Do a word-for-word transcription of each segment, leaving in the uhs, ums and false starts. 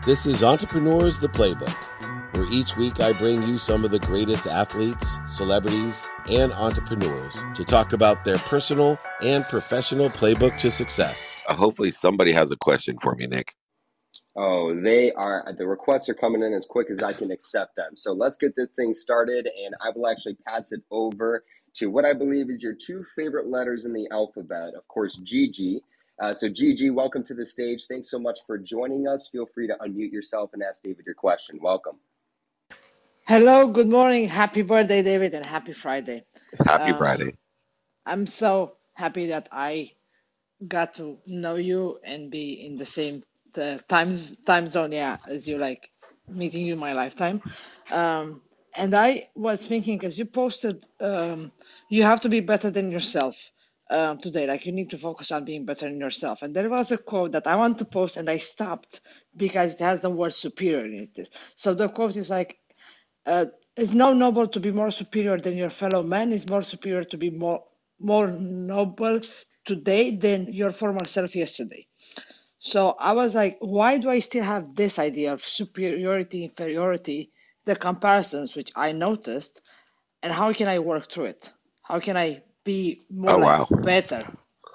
This is Entrepreneurs the Playbook, where each week I bring you some of the greatest athletes, celebrities, and entrepreneurs to talk about their personal and professional playbook to success. Uh, hopefully somebody has a question for me, Nick. Oh, they are, the requests are coming in as quick as I can accept them. So let's get this thing started, and I will actually pass it over to what I believe is your two favorite letters in the alphabet. Of course, Gigi. Uh, so Gigi, welcome to the stage. Thanks so much for joining us. Feel free to unmute yourself and ask David your question. Welcome. Hello, good morning. Happy birthday, David, and happy Friday. Happy Um, Friday. I'm so happy that I got to know you and be in the same uh, time time zone, yeah, as you, like meeting you in my lifetime. Um, and I was thinking, because you posted, um, you have to be better than yourself um, today. Like, you need to focus on being better than yourself. And there was a quote that I want to post, and I stopped because it has the word superior in it. So the quote is like, uh, it's not noble to be more superior than your fellow man. It's more superior to be more more noble today than your former self yesterday. So I was like, why do I still have this idea of superiority, inferiority, the comparisons which I noticed, and how can I work through it? How can I be more Oh, like wow. better?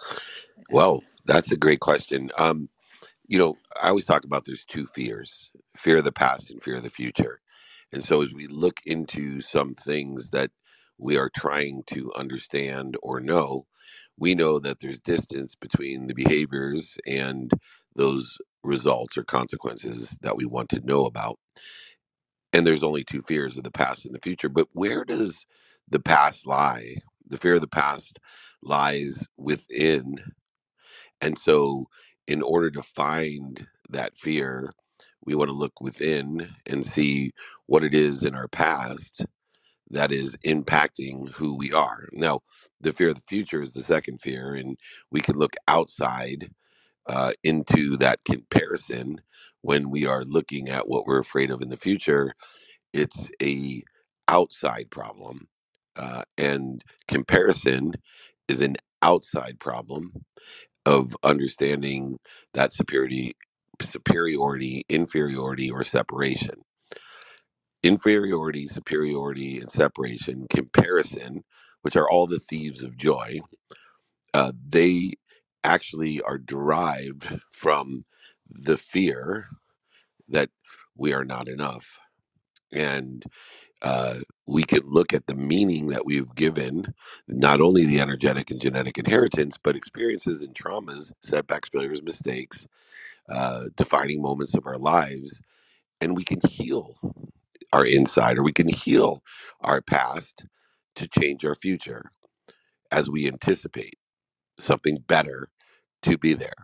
Well, that's a great question. Um, you know, I always talk about there's two fears, fear of the past and fear of the future. And so as we look into some things that we are trying to understand or know, we know that there's distance between the behaviors and those results or consequences that we want to know about. And there's only two fears of the past and the future. But where does the past lie? The fear of the past lies within. And so, in order to find that fear, we want to look within and see what it is in our past that is impacting who we are. Now, the fear of the future is the second fear, and we can look outside uh, into that comparison when we are looking at what we're afraid of in the future. It's a outside problem, uh, and comparison is an outside problem of understanding that superiority, superiority, inferiority, or separation. Inferiority, superiority, and separation, comparison, which are all the thieves of joy, uh, they actually are derived from the fear that we are not enough. And uh, we can look at the meaning that we've given, not only the energetic and genetic inheritance, but experiences and traumas, setbacks, failures, mistakes, uh, defining moments of our lives, and we can heal our inside or we can heal our past to change our future as we anticipate something better to be there.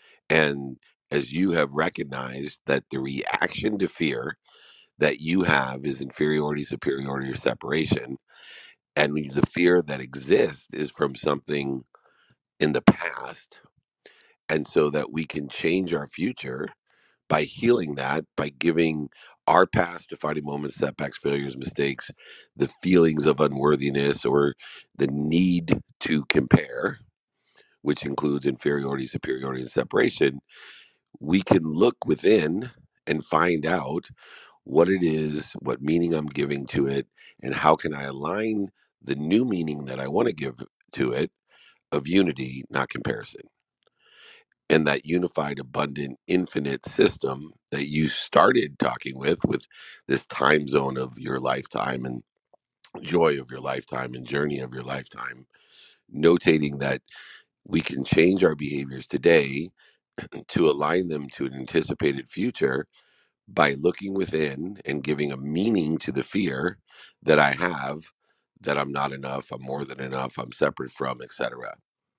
And as you have recognized that the reaction to fear that you have is inferiority, superiority, or separation, and the fear that exists is from something in the past, and so that we can change our future by healing that, by giving our past defining moments, setbacks, failures, mistakes, the feelings of unworthiness or the need to compare, which includes inferiority, superiority, and separation. We can look within and find out what it is, what meaning I'm giving to it, and how can I align the new meaning that I want to give to it of unity, not comparison. And that unified, abundant, infinite system that you started talking with, with this time zone of your lifetime and joy of your lifetime and journey of your lifetime, notating that we can change our behaviors today to align them to an anticipated future by looking within and giving a meaning to the fear that I have that I'm not enough, I'm more than enough, I'm separate from, et cetera.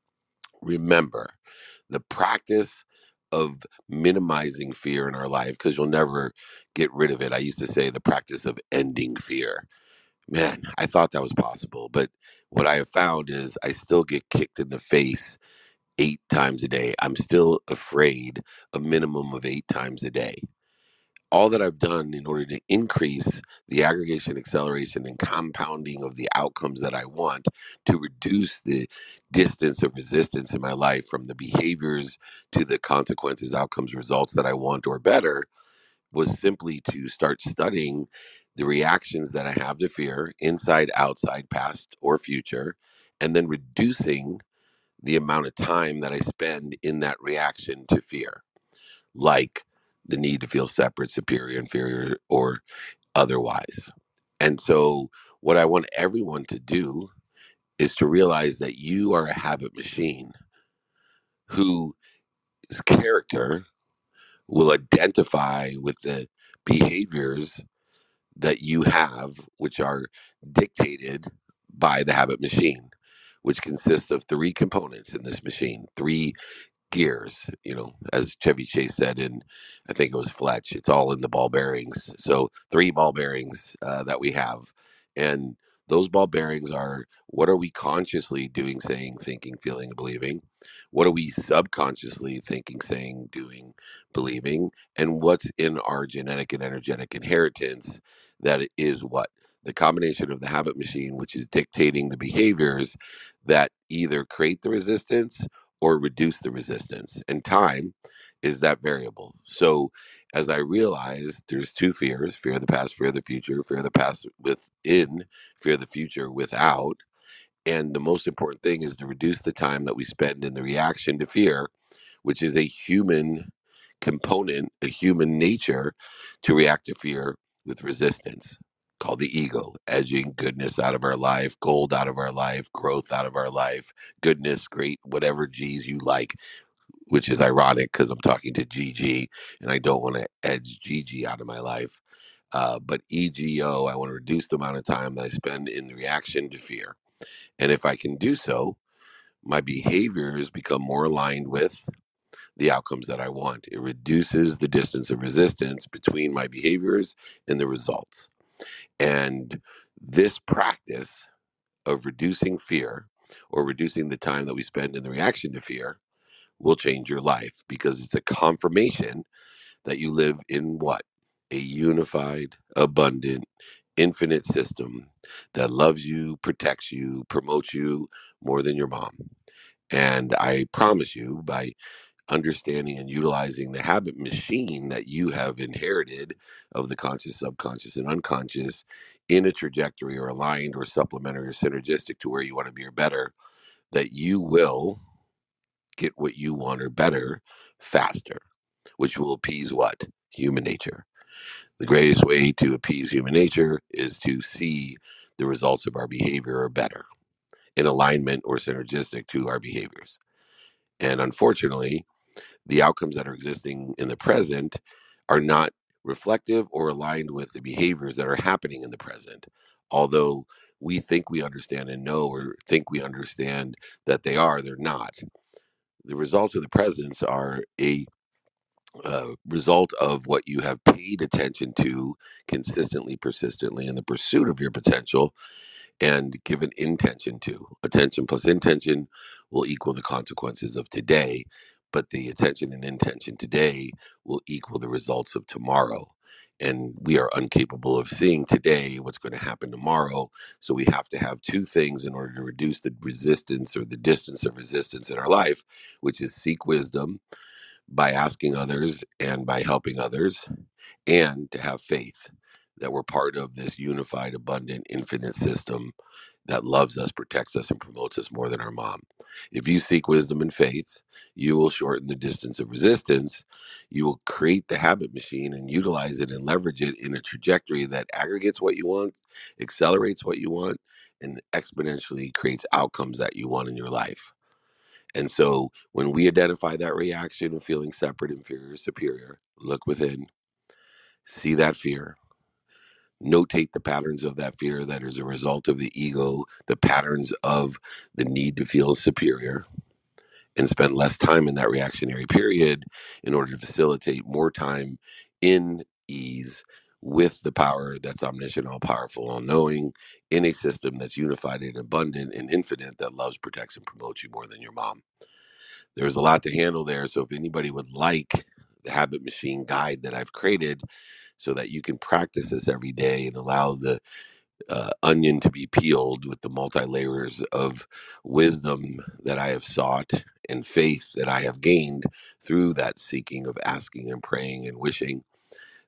Remember, the practice of minimizing fear in our life, because you'll never get rid of it. I used to say the practice of ending fear. Man, I thought that was possible. But what I have found is I still get kicked in the face eight times a day. I'm still afraid a minimum of eight times a day. All that I've done in order to increase the aggregation, acceleration, and compounding of the outcomes that I want to reduce the distance of resistance in my life from the behaviors to the consequences, outcomes, results that I want or better was simply to start studying the reactions that I have to fear, inside, outside, past, or future, and then reducing the amount of time that I spend in that reaction to fear, like the need to feel separate, superior, inferior, or otherwise. And so, what I want everyone to do is to realize that you are a habit machine whose character will identify with the behaviors that you have, which are dictated by the habit machine, which consists of three components in this machine, three gears, you know, as Chevy Chase said in, I think it was Fletch, it's all in the ball bearings. So three ball bearings uh, that we have. And those ball bearings are, what are we consciously doing, saying, thinking, feeling, believing? What are we subconsciously thinking, saying, doing, believing? And what's in our genetic and energetic inheritance that is what? The combination of the habit machine, which is dictating the behaviors that either create the resistance or reduce the resistance. And time is that variable. So as I realized, there's two fears: fear of the past, fear of the future, fear of the past within, fear of the future without. And the most important thing is to reduce the time that we spend in the reaction to fear, which is a human component, a human nature to react to fear with resistance, called the ego, edging goodness out of our life, gold out of our life, growth out of our life, goodness, great, whatever G's you like, which is ironic because I'm talking to Gigi and I don't want to edge Gigi out of my life. Uh, but E G O, I want to reduce the amount of time that I spend in the reaction to fear. And if I can do so, my behaviors become more aligned with the outcomes that I want. It reduces the distance of resistance between my behaviors and the results. And this practice of reducing fear, or reducing the time that we spend in the reaction to fear, will change your life, because it's a confirmation that you live in what? A unified, abundant, infinite system that loves you, protects you, promotes you more than your mom. And I promise you, by understanding and utilizing the habit machine that you have inherited of the conscious, subconscious, and unconscious in a trajectory or aligned or supplementary or synergistic to where you want to be or better, that you will get what you want or better faster, which will appease what? Human nature. The greatest way to appease human nature is to see the results of our behavior or better, in alignment or synergistic to our behaviors. And unfortunately, the outcomes that are existing in the present are not reflective or aligned with the behaviors that are happening in the present. Although we think we understand and know, or think we understand that they are, they're not. The results of the presence are a uh, result of what you have paid attention to consistently, persistently in the pursuit of your potential, and given intention to. Attention plus intention will equal the consequences of today, but the attention and intention today will equal the results of tomorrow. And we are incapable of seeing today what's going to happen tomorrow. So we have to have two things in order to reduce the resistance or the distance of resistance in our life, which is seek wisdom by asking others and by helping others, and to have faith that we're part of this unified, abundant, infinite system that loves us, protects us, and promotes us more than our mom. If you seek wisdom and faith, you will shorten the distance of resistance. You will create the habit machine and utilize it and leverage it in a trajectory that aggregates what you want, accelerates what you want, and exponentially creates outcomes that you want in your life. And so when we identify that reaction of feeling separate, inferior, superior, look within, see that fear, notate the patterns of that fear that is a result of the ego, the patterns of the need to feel superior, and spend less time in that reactionary period in order to facilitate more time in ease with the power that's omniscient, all powerful, all knowing, in a system that's unified and abundant and infinite that loves, protects, and promotes you more than your mom. There's a lot to handle there. So if anybody would like the habit machine guide that I've created so that you can practice this every day and allow the uh, onion to be peeled with the multi layers of wisdom that I have sought and faith that I have gained through that seeking of asking and praying and wishing,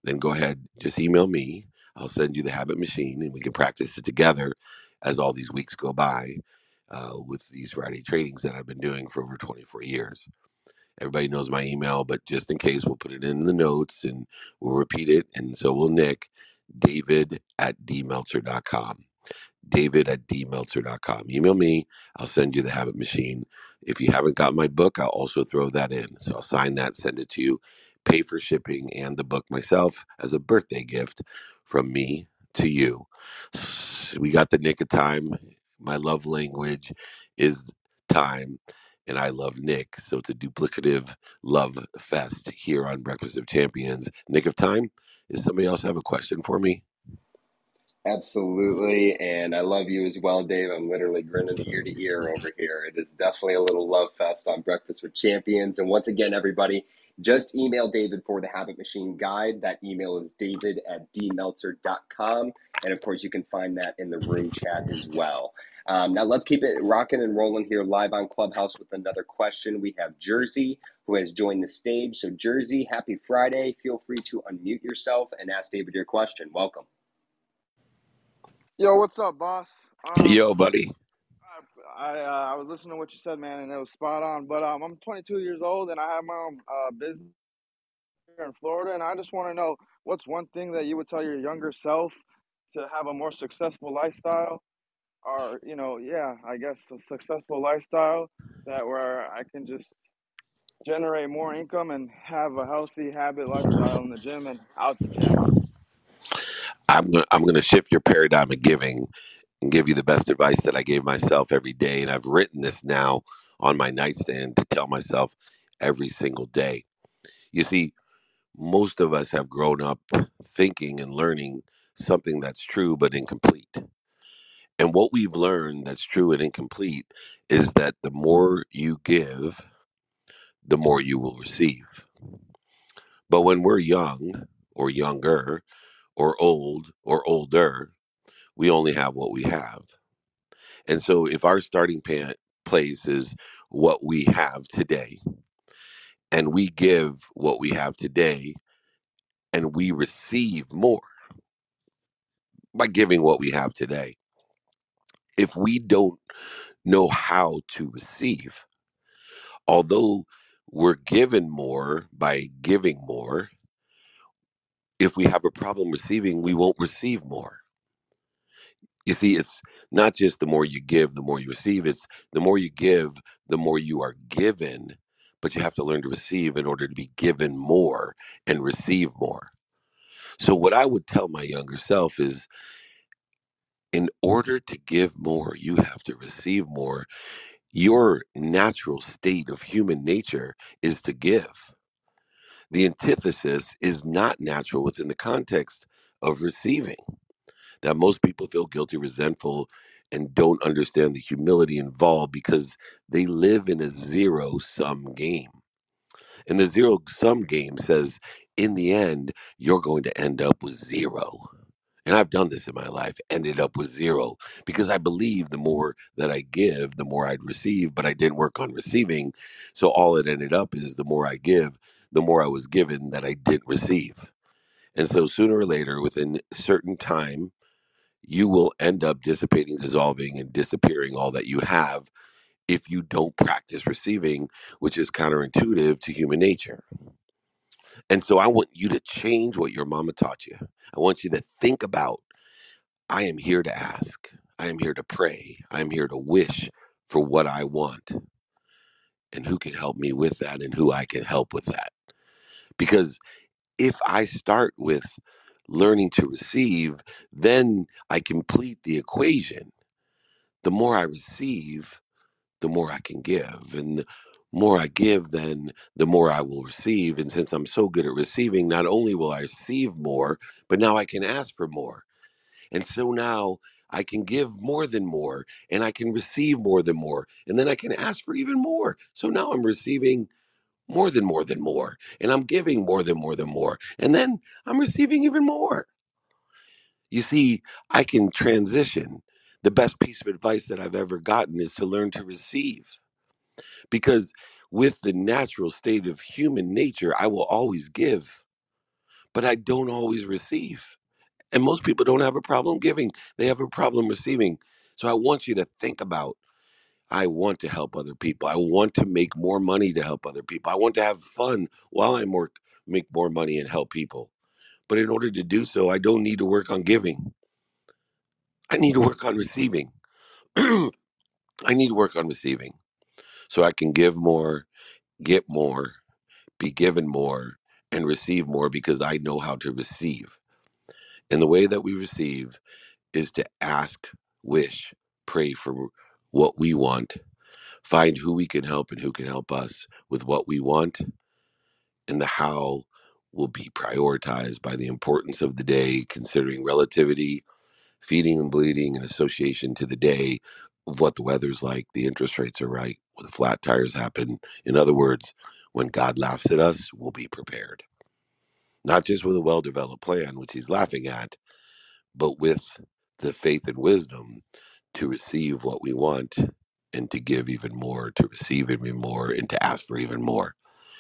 then go ahead, just email me. I'll send you the habit machine and we can practice it together as all these weeks go by uh, with these Friday trainings that I've been doing for over twenty-four years. Everybody knows my email, but just in case, we'll put it in the notes and we'll repeat it. And so will Nick, David at d meltzer dot com. David at d meltzer dot com. Email me. I'll send you the habit machine. If you haven't got my book, I'll also throw that in. So I'll sign that, send it to you, pay for shipping and the book myself as a birthday gift from me to you. We got the nick of time. My love language is time, and I love Nick. So it's a duplicative love fest here on Breakfast of Champions. Nick of time. Does somebody else have a question for me? Absolutely. And I love you as well, Dave. I'm literally grinning ear to ear over here. It is definitely a little love fest on Breakfast with Champions. And once again, everybody, just email David for the Habit Machine Guide. That email is david at d meltzer dot com. And of course, you can find that in the room chat as well. Um, now, let's keep it rocking and rolling here live on Clubhouse with another question. We have Jersey, who has joined the stage. So, Jersey, happy Friday. Feel free to unmute yourself and ask David your question. Welcome. Yo, what's up, boss? Um, Yo, buddy. I I, uh, I was listening to what you said, man, and it was spot on. But um, I'm twenty-two years old, and I have my own uh, business here in Florida, and I just want to know what's one thing that you would tell your younger self to have a more successful lifestyle, or you know, yeah, I guess a successful lifestyle that where I can just generate more income and have a healthy habit lifestyle in the gym and out the gym. I'm gonna, I'm going to shift your paradigm of giving and give you the best advice that I gave myself every day. And I've written this now on my nightstand to tell myself every single day. You see, most of us have grown up thinking and learning something that's true but incomplete. And what we've learned that's true and incomplete is that the more you give, the more you will receive. But when we're young or younger or old or older, we only have what we have. And so if our starting pa- place is what we have today, and we give what we have today, and we receive more by giving what we have today, if we don't know how to receive, although we're given more by giving more, if we have a problem receiving, we won't receive more. You see, it's not just the more you give, the more you receive. It's the more you give, the more you are given, but you have to learn to receive in order to be given more and receive more. So, what I would tell my younger self is in order to give more, you have to receive more. Your natural state of human nature is to give. The antithesis is not natural within the context of receiving. That most people feel guilty, resentful, and don't understand the humility involved because they live in a zero sum game. And the zero sum game says, in the end, you're going to end up with zero. And I've done this in my life, ended up with zero because I believe the more that I give, the more I'd receive, but I didn't work on receiving. So all it ended up is the more I give, the more I was given that I didn't receive. And so sooner or later, within a certain time, you will end up dissipating, dissolving, and disappearing all that you have if you don't practice receiving, which is counterintuitive to human nature. And so I want you to change what your mama taught you. I want you to think about I am here to ask, I am here to pray, I am here to wish for what I want, and who can help me with that, and who I can help with that. Because if I start with learning to receive, then I complete the equation. The more I receive, the more I can give. And the more I give, then the more I will receive. And since I'm so good at receiving, not only will I receive more, but now I can ask for more. And so now I can give more than more, and I can receive more than more. And then I can ask for even more. So now I'm receiving more than more than more. And I'm giving more than more than more. And then I'm receiving even more. You see, I can transition. The best piece of advice that I've ever gotten is to learn to receive. Because with the natural state of human nature, I will always give. but I don't always receive. And most people don't have a problem giving. They have a problem receiving. So I want you to think about, I want to help other people. I want to make more money to help other people. I want to have fun while I work, make more money and help people. But in order to do so, I don't need to work on giving. I need to work on receiving. I need to work on receiving so I can give more, get more, be given more, and receive more because I know how to receive. And the way that we receive is to ask, wish, pray for what we want, find who we can help and who can help us with what we want, and the how will be prioritized by the importance of the day, considering relativity, feeding and bleeding, and association to the day of what the weather's like, the interest rates are right, when flat tires happen. In other words, when God laughs at us, we'll be prepared. Not just with a well-developed plan, which he's laughing at, but with the faith and wisdom to receive what we want and to give even more, to receive even more, and to ask for even more.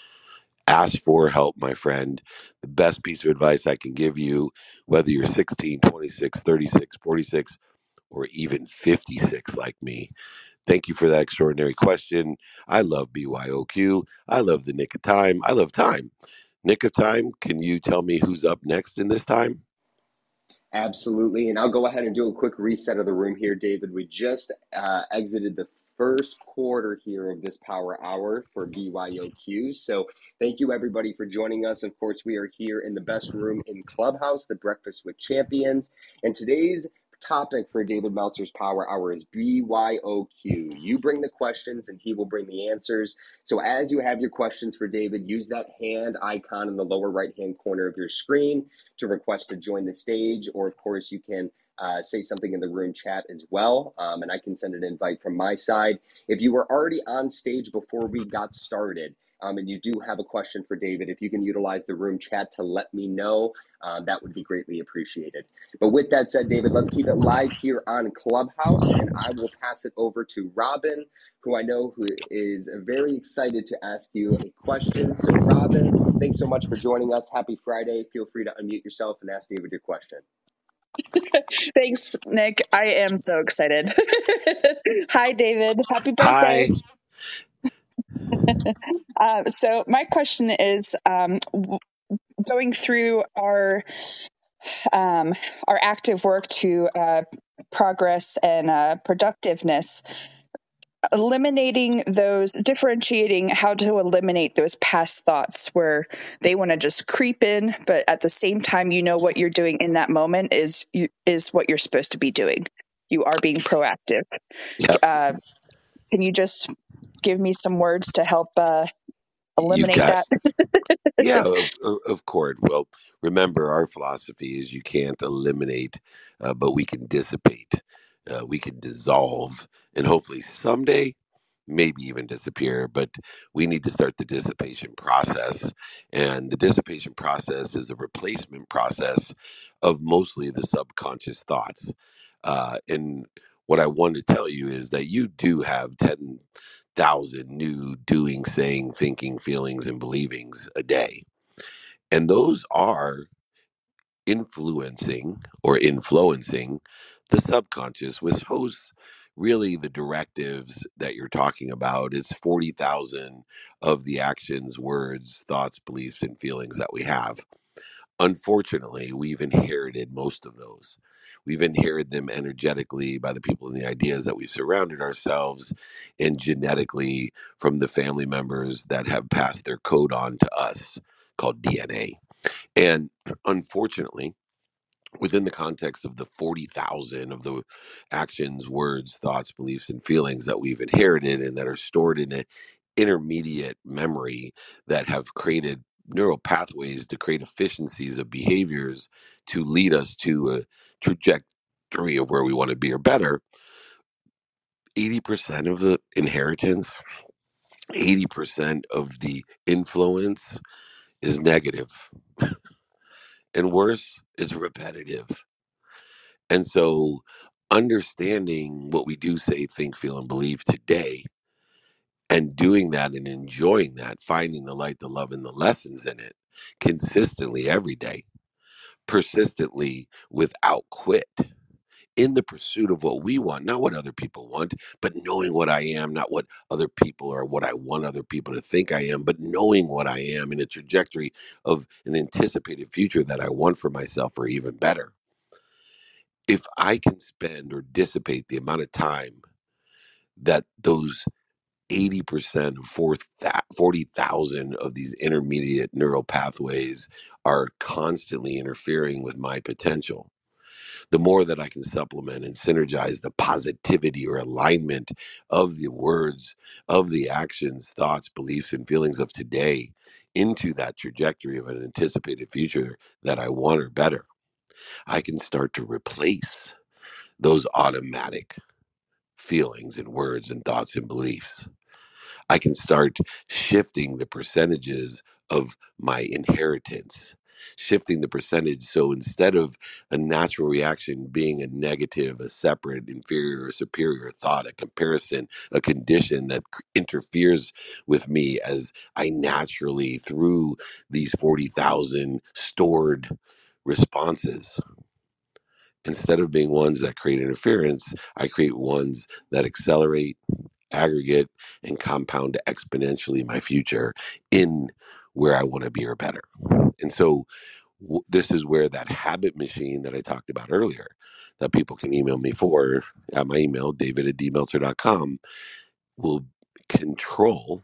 Ask for help, my friend. The best piece of advice I can give you, whether you're sixteen, twenty-six, thirty-six, forty-six, or even fifty-six like me. Thank you for that extraordinary question. I love B Y O Q. I love the nick of time. I love time. Nick of time, can you tell me who's up next in this time? Absolutely. And I'll go ahead and do a quick reset of the room here, David. We just uh, exited the first quarter here of this power hour for B Y O Q. So thank you, everybody, for joining us. Of course, we are here in the best room in Clubhouse, the Breakfast with Champions. And today's topic for David Meltzer's Power Hour is B Y O Q. You bring the questions and he will bring the answers. So as you have your questions for David, use that hand icon in the lower right-hand corner of your screen to request to join the stage, or of course you can uh, say something in the room chat as well, um, and I can send an invite from my side. If you were already on stage before we got started, um, and you do have a question for David, if you can utilize the room chat to let me know, uh, that would be greatly appreciated. But with that said, David, let's keep it live here on Clubhouse, and I will pass it over to Robin, who I know who is very excited to ask you a question. So Robin, thanks so much for joining us. Happy Friday. Feel free to unmute yourself and ask David your question. Thanks, Nick. I am so excited. Hi, David. Happy birthday. Hi. Uh, so my question is, um, w- going through our um, our active work to uh, progress and uh, productiveness, eliminating those, differentiating how to eliminate those past thoughts where they want to just creep in, but at the same time, you know what you're doing in that moment is is what you're supposed to be doing. You are being proactive. Yep. Uh, can you just give me some words to help uh, You eliminate got that? Yeah, of, of, of course. Well, remember, our philosophy is you can't eliminate, uh, but we can dissipate, uh, we can dissolve, and hopefully someday, maybe even disappear. But we need to start the dissipation process. And the dissipation process is a replacement process of mostly the subconscious thoughts. Uh, and what I want to tell you is that you do have ten thousand new doing, saying, thinking, feelings, and believings a day. And those are influencing or influencing the subconscious, which hosts really the directives that you're talking about. It's forty thousand of the actions, words, thoughts, beliefs, and feelings that we have. Unfortunately, we've inherited most of those. We've inherited them energetically by the people and the ideas that we've surrounded ourselves, and genetically from the family members that have passed their code on to us, called D N A. And unfortunately, within the context of the forty thousand of the actions, words, thoughts, beliefs, and feelings that we've inherited and that are stored in an intermediate memory that have created neural pathways to create efficiencies of behaviors to lead us to a trajectory of where we want to be or better, eighty percent of the inheritance, eighty percent of the influence is negative. And worse, it's repetitive. And so, understanding what we do say, think, feel, and believe today, and doing that and enjoying that, finding the light, the love, and the lessons in it, consistently every day, persistently without quit, in the pursuit of what we want, not what other people want, but knowing what I am, not what other people or what I want other people to think I am, but knowing what I am in a trajectory of an anticipated future that I want for myself or even better. If I can spend or dissipate the amount of time that those eighty percent of forty thousand of these intermediate neural pathways are constantly interfering with my potential, the more that I can supplement and synergize the positivity or alignment of the words, of the actions, thoughts, beliefs, and feelings of today into that trajectory of an anticipated future that I want or better, I can start to replace those automatic feelings and words and thoughts and beliefs. I can start shifting the percentages of my inheritance, shifting the percentage. So instead of a natural reaction being a negative, a separate, inferior, or superior thought, a comparison, a condition that interferes with me as I naturally, through these forty thousand stored responses, instead of being ones that create interference, I create ones that accelerate, aggregate, and compound exponentially my future in where I want to be or better. And so w- this is where that habit machine that I talked about earlier, that people can email me for at my email, david at d meltzer dot com, will control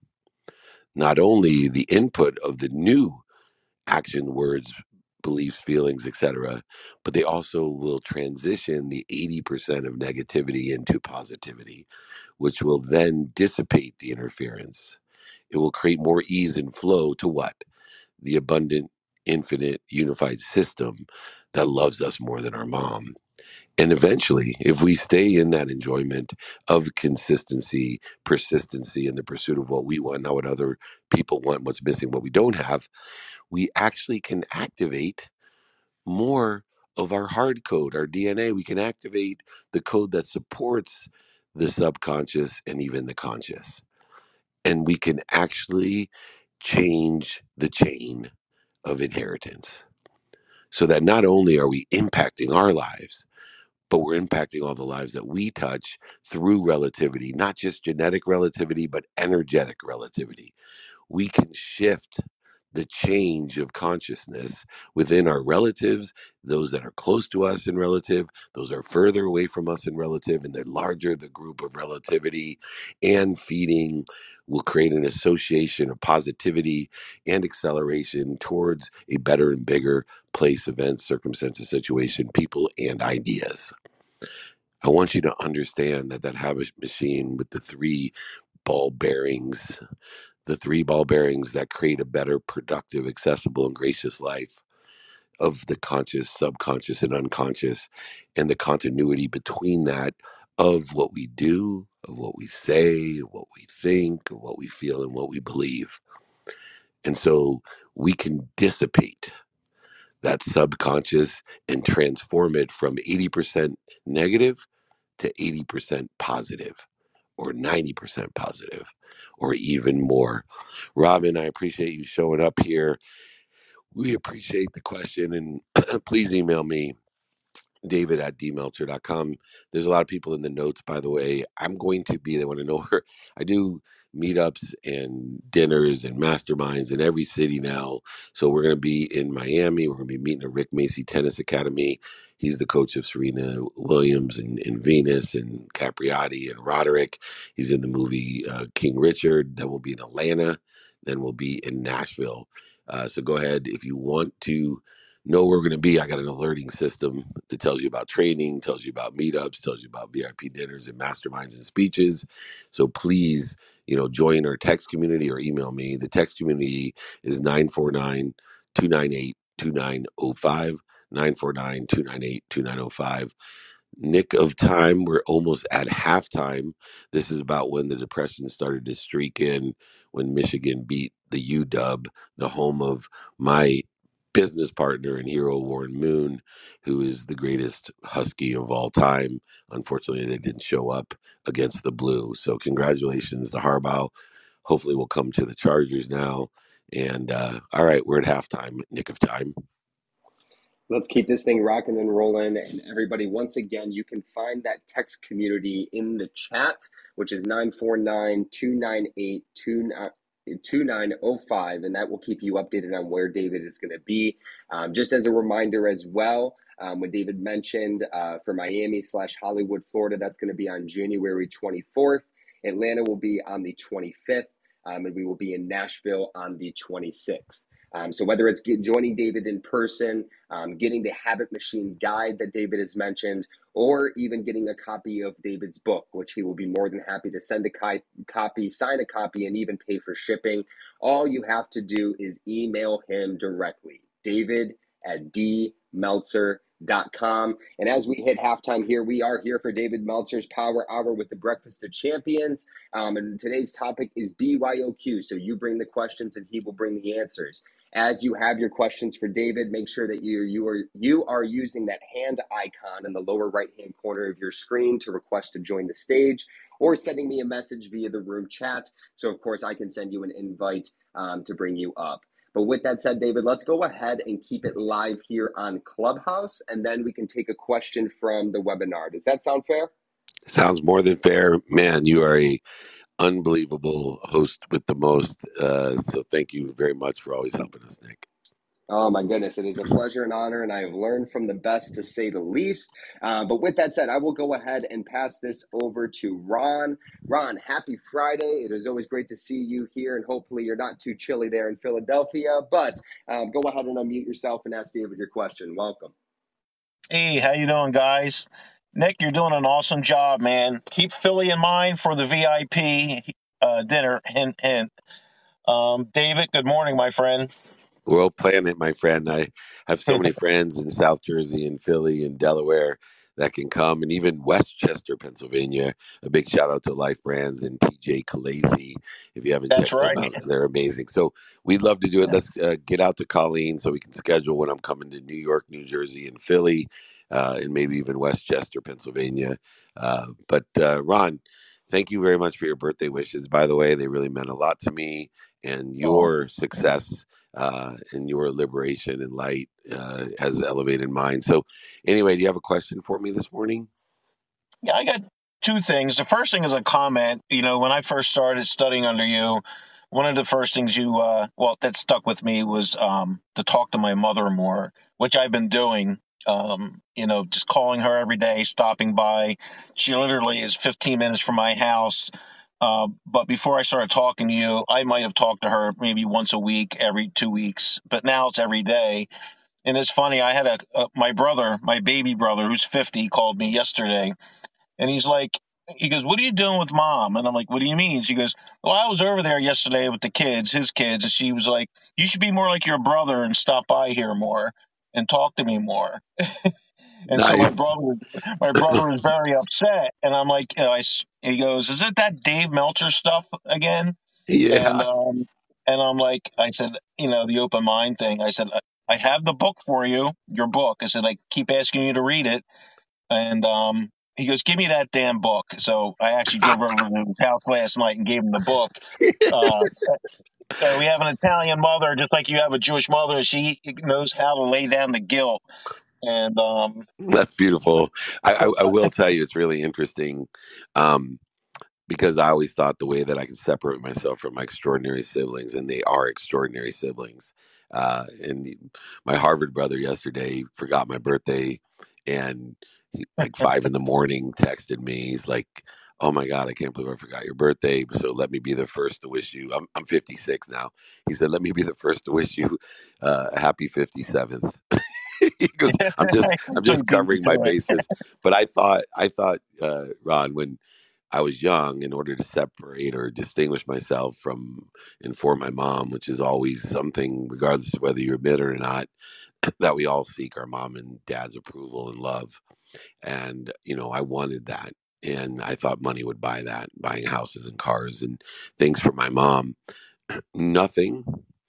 not only the input of the new action, words, beliefs, feelings, et cetera, but they also will transition the eighty percent of negativity into positivity, which will then dissipate the interference. It will create more ease and flow to what? The abundant, infinite, unified system that loves us more than our mom. And eventually, if we stay in that enjoyment of consistency, persistency, in the pursuit of what we want, not what other people want, what's missing, what we don't have, we actually can activate more of our hard code, our D N A. We can activate the code that supports the subconscious and even the conscious. And we can actually change the chain of inheritance so that not only are we impacting our lives, but we're impacting all the lives that we touch through relativity, not just genetic relativity, but energetic relativity. We can shift the change of consciousness within our relatives, those that are close to us in relative, those are further away from us in relative, and the larger the group of relativity and feeding will create an association of positivity and acceleration towards a better and bigger place, event, circumstances, situation, people, and ideas. I want you to understand that that habit machine with the three ball bearings, the three ball bearings that create a better, productive, accessible, and gracious life of the conscious, subconscious, and unconscious, and the continuity between that of what we do, of what we say, of what we think, of what we feel, and what we believe. And so we can dissipate that subconscious and transform it from eighty percent negative to eighty percent positive, or ninety percent positive, or even more. Robin, I appreciate you showing up here. We appreciate the question, and please email me, david at d meltzer dot com. There's a lot of people in the notes, by the way. I'm going to be, they want to know where I do meetups and dinners and masterminds in every city now. So we're going to be in Miami. We're going to be meeting at Rick Macy Tennis Academy. He's the coach of Serena Williams and, and Venus and Capriati and Roderick. He's in the movie uh, King Richard. Then we'll be in Atlanta. Then we'll be in Nashville. Uh, so go ahead if you want to know where we're going to be. I got an alerting system that tells you about training, tells you about meetups, tells you about V I P dinners and masterminds and speeches. So please, you know, join our text community or email me. The text community is nine four nine, two nine eight, two nine zero five, nine four nine, two nine eight, two nine zero five. Nick of time, we're almost at halftime. This is about when the Depression started to streak in, when Michigan beat the U W, the home of my business partner and hero, Warren Moon, who is the greatest Husky of all time. Unfortunately, they didn't show up against the Blue. So congratulations to Harbaugh. Hopefully we'll come to the Chargers now. And uh, all right, we're at halftime, nick of time. Let's keep this thing rocking and rolling. And everybody, once again, you can find that text community in the chat, which is nine four nine, two nine eight, two nine zero five. And that will keep you updated on where David is going to be. Um, just as a reminder as well, um, when David mentioned uh, for Miami slash Hollywood, Florida, that's going to be on January twenty-fourth. Atlanta will be on the twenty-fifth. Um, and we will be in Nashville on the twenty-sixth. Um, so whether it's get, joining David in person, um, getting the Habit Machine guide that David has mentioned, or even getting a copy of David's book, which he will be more than happy to send a ki- copy, sign a copy, and even pay for shipping, all you have to do is email him directly, David at d meltzer dot com. And as we hit halftime here, we are here for David Meltzer's Power Hour with the Breakfast of Champions. Um, and today's topic is B Y O Q. So you bring the questions and he will bring the answers. As you have your questions for David, make sure that you you are you are using that hand icon in the lower right hand corner of your screen to request to join the stage, or sending me a message via the room chat. So of course I can send you an invite um, to bring you up. But with that said, David, let's go ahead and keep it live here on Clubhouse, and then we can take a question from the webinar. Does that sound fair? Sounds more than fair. Man, you are a unbelievable host with the most. Uh, so thank you very much for always helping us, Nick. Oh my goodness, it is a pleasure and honor, and I have learned from the best, to say the least. Uh, but with that said, I will go ahead and pass this over to Ron. Ron, happy Friday. It is always great to see you here, and hopefully you're not too chilly there in Philadelphia. But um, go ahead and unmute yourself and ask David your question. Welcome. Hey, how you doing, guys? Nick, you're doing an awesome job, man. Keep Philly in mind for the V I P uh, dinner. Hint, hint. Um, David, good morning, my friend. We'll plan it, my friend. I have so many friends in South Jersey and Philly and Delaware that can come, and even Westchester, Pennsylvania. A big shout out to Life Brands and T J Khaleesi. If you haven't That's checked them right. out, they're amazing. So we'd love to do it. Let's uh, get out to Colleen so we can schedule when I'm coming to New York, New Jersey, and Philly, uh, and maybe even Westchester, Pennsylvania. Uh, but uh, Ron, thank you very much for your birthday wishes. By the way, they really meant a lot to me, and Oh, your success uh, and your liberation and light uh, has elevated mine. So, anyway, do you have a question for me this morning? yeah, I got two things. The first thing is a comment. You know, when I first started studying under you, one of the first things you, uh, well, that stuck with me was um, to talk to my mother more, which I've been doing. Um, you know, just calling her every day, stopping by. She literally is fifteen minutes from my house. Uh, but before I started talking to you, I might have talked to her maybe once a week, every two weeks. But now it's every day. And it's funny. I had a, a my brother, my baby brother, who's fifty, called me yesterday, and he's like, he goes, "What are you doing with mom?" And I'm like, "What do you mean?" She goes, "Well, I was over there yesterday with the kids, his kids," and she was like, "You should be more like your brother and stop by here more and talk to me more." And so my Nice. brother, my brother was very upset, and I'm like, you know, I s he goes, "Is it that Dave Meltzer stuff again?" And Yeah. um, and I'm like, I said, you know, the open mind thing. I said, I I have the book for you, your book. I said, I keep asking you to read it, and um, he goes, "Give me that damn book." So I actually drove over to his house last night and gave him the book. Uh, uh, we have an Italian mother, just like you have a Jewish mother. She knows how to lay down the guilt, and um, That's beautiful. I, I, so I will tell you, it's really interesting. Um, because I always thought the way that I could separate myself from my extraordinary siblings, and they are extraordinary siblings. Uh, and my Harvard brother yesterday forgot my birthday, and he, like five in the morning, texted me. He's like, "Oh my God, I can't believe I forgot your birthday. So let me be the first to wish you." I'm I'm fifty-six now. He said, "Let me be the first to wish you uh, a happy fifty-seventh." He goes, "I'm just I'm so just beat me covering my to it. bases." But I thought I thought uh, Ron, when I was young, in order to separate or distinguish myself from and for my mom, which is always something, regardless of whether you admit it or not, that we all seek our mom and dad's approval and love. And, you know, I wanted that. And I thought money would buy that, buying houses and cars and things for my mom. Nothing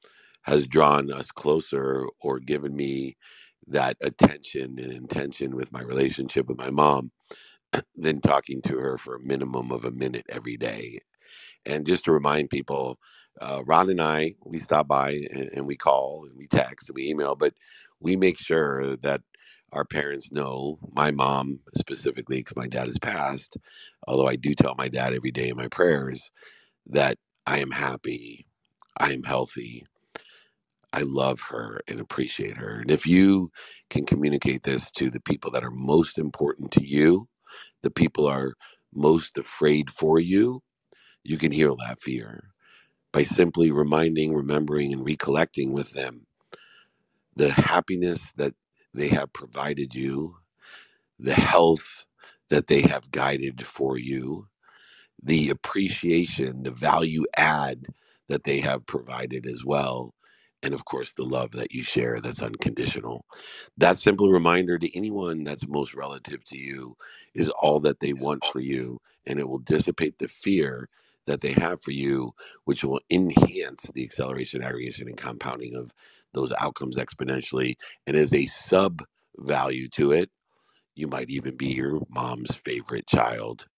has drawn us closer or given me that attention and intention with my relationship with my mom than talking to her for a minimum of a minute every day. And just to remind people, uh, Ron and I, we stop by and, and we call and we text and we email, but we make sure that our parents know, my mom specifically, because my dad has passed, although I do tell my dad every day in my prayers that I am happy, I am healthy, I love her and appreciate her. And if you can communicate this to the people that are most important to you, the people are most afraid for you, you can heal that fear by simply reminding, remembering, and recollecting with them the happiness that they have provided you, the health that they have guided for you, the appreciation, the value add that they have provided as well. And of course, the love that you share that's unconditional. That simple reminder to anyone that's most relative to you is all that they want for you. And it will dissipate the fear that they have for you, which will enhance the acceleration, aggregation, and compounding of those outcomes exponentially. And as a sub value to it, you might even be your mom's favorite child.